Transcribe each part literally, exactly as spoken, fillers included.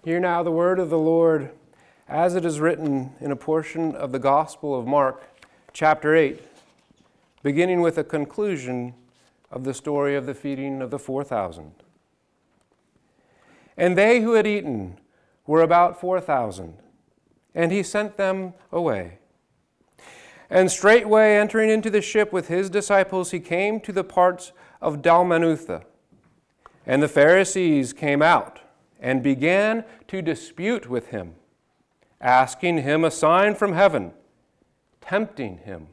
Hear now the word of the Lord, as it is written in a portion of the Gospel of Mark, chapter eight, beginning with a conclusion of the story of the feeding of the four thousand. And they who had eaten were about four thousand, and he sent them away. And straightway entering into the ship with his disciples, he came to the parts of Dalmanutha. And the Pharisees came out and began to dispute with him, asking him a sign from heaven, tempting him.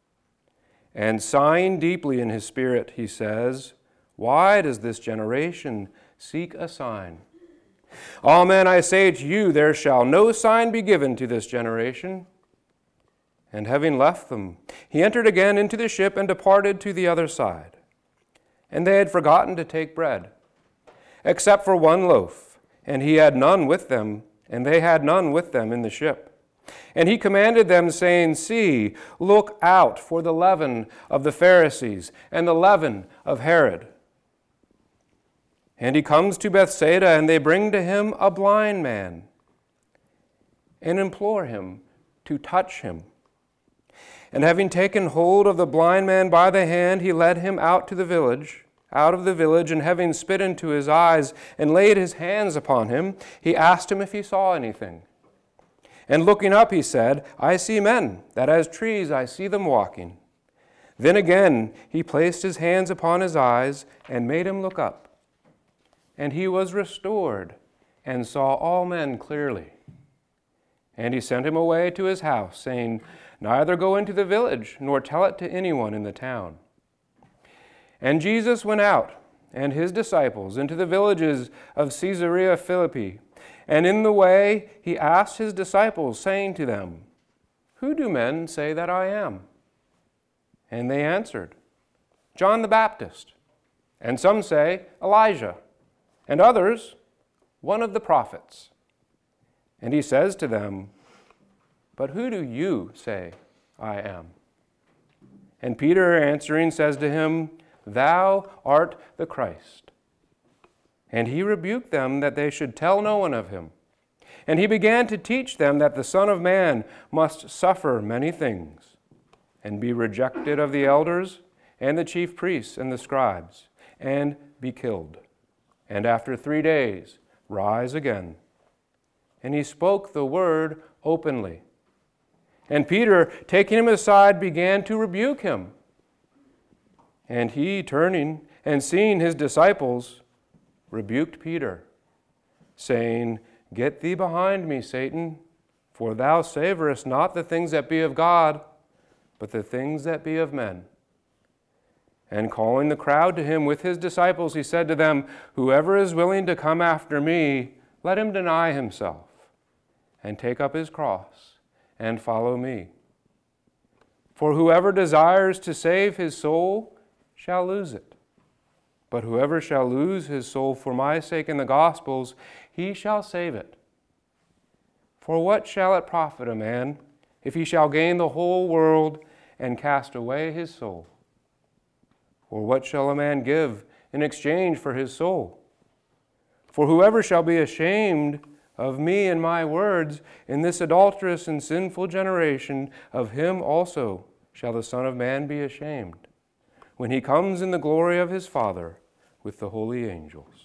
And sighing deeply in his spirit, he says, "Why does this generation seek a sign? Amen, I say to you, there shall no sign be given to this generation." And having left them, he entered again into the ship and departed to the other side. And they had forgotten to take bread, except for one loaf, and he had none with them, and they had none with them in the ship. And he commanded them, saying, "See, look out for the leaven of the Pharisees and the leaven of Herod." And he comes to Bethsaida, and they bring to him a blind man, and implore him to touch him. And having taken hold of the blind man by the hand, he led him out to the village, out of the village, and having spit into his eyes and laid his hands upon him, he asked him if he saw anything. And looking up, he said, "I see men, that as trees I see them walking." Then again he placed his hands upon his eyes and made him look up. And he was restored and saw all men clearly. And he sent him away to his house, saying, "Neither go into the village, nor tell it to anyone in the town." And Jesus went out, and his disciples, into the villages of Caesarea Philippi. And in the way he asked his disciples, saying to them, "Who do men say that I am?" And they answered, "John the Baptist, and some say Elijah, and others, one of the prophets." And he says to them, "But who do you say I am?" And Peter answering says to him, "Thou art the Christ." And he rebuked them that they should tell no one of him. And he began to teach them that the Son of Man must suffer many things, and be rejected of the elders and the chief priests and the scribes, and be killed, and after three days rise again. And he spoke the word openly. And Peter, taking him aside, began to rebuke him. And he, turning and seeing his disciples, rebuked Peter, saying, "Get thee behind me, Satan, for thou savorest not the things that be of God, but the things that be of men." And calling the crowd to him with his disciples, he said to them, "Whoever is willing to come after me, let him deny himself, and take up his cross, and follow me. For whoever desires to save his soul shall lose it. But whoever shall lose his soul for my sake in the gospels, he shall save it. For what shall it profit a man if he shall gain the whole world and cast away his soul? Or what shall a man give in exchange for his soul? For whoever shall be ashamed of me and my words in this adulterous and sinful generation, of him also shall the Son of Man be ashamed, when he comes in the glory of his Father with the holy angels."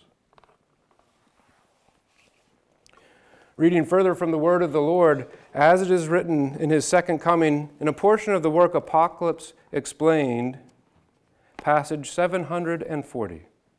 Reading further from the word of the Lord, as it is written in his second coming, in a portion of the work Apocalypse Explained, passage seven hundred forty.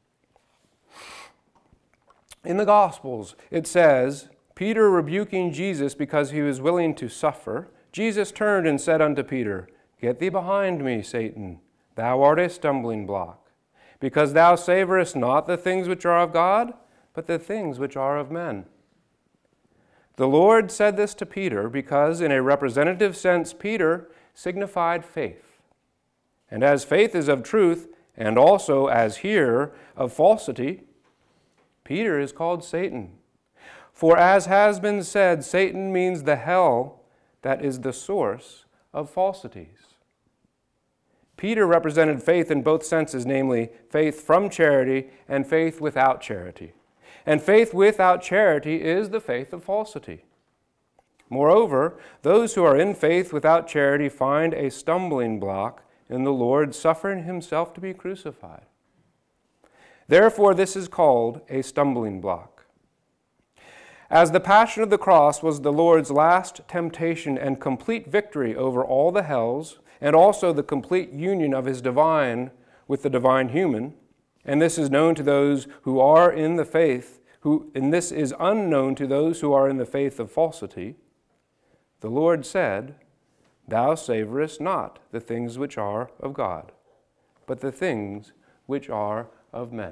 In the Gospels, it says, Peter rebuking Jesus because he was willing to suffer, Jesus turned and said unto Peter, "Get thee behind me, Satan. Thou art a stumbling block, because thou savorest not the things which are of God, but the things which are of men." The Lord said this to Peter because, in a representative sense, Peter signified faith. And as faith is of truth, and also, as here, of falsity, Peter is called Satan. For as has been said, Satan means the hell that is the source of falsities. Peter represented faith in both senses, namely faith from charity and faith without charity. And faith without charity is the faith of falsity. Moreover, those who are in faith without charity find a stumbling block in the Lord suffering himself to be crucified. Therefore, this is called a stumbling block. As the passion of the cross was the Lord's last temptation and complete victory over all the hells, and also the complete union of his divine with the divine human, and this is known to those who are in the faith, who, and this is unknown to those who are in the faith of falsity, the Lord said, Thou savorest not the things which are of God, but the things which are of men.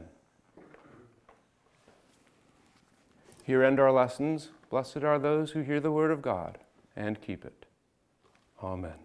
Here end our lessons. Blessed are those who hear the word of God and keep it. Amen.